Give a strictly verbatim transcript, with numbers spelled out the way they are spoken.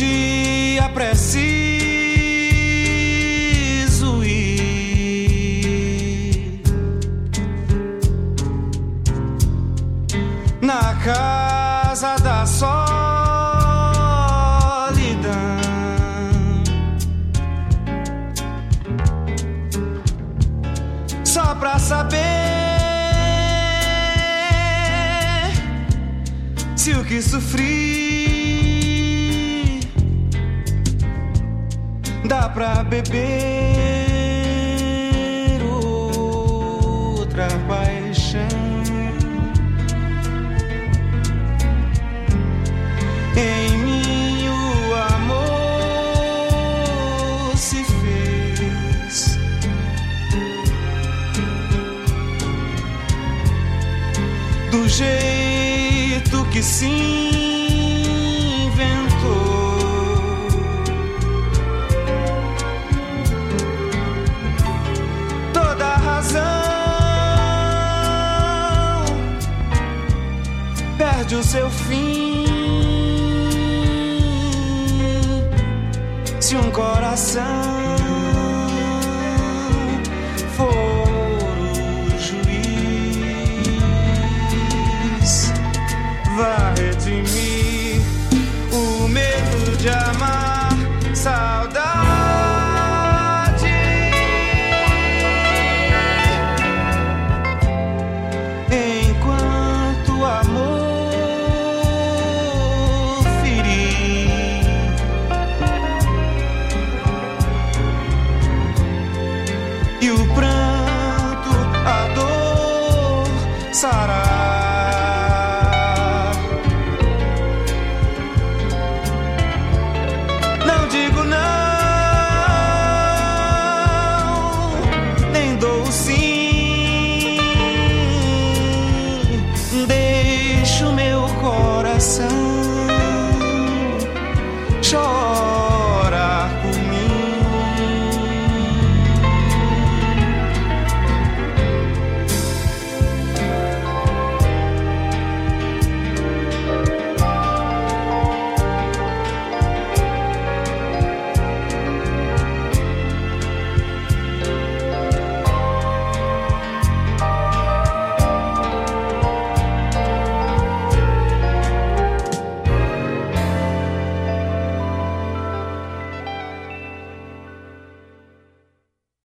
dia preciso ir na casa da solidão, só pra saber se o que sofri dá pra beber outra paixão. Em mim o amor se fez do jeito que se inventou. Toda razão perde o seu fim se um coração for o juiz. Vai redimir o medo de amar, saudade. Enquanto o amor ferir e o pranto, a dor sarar.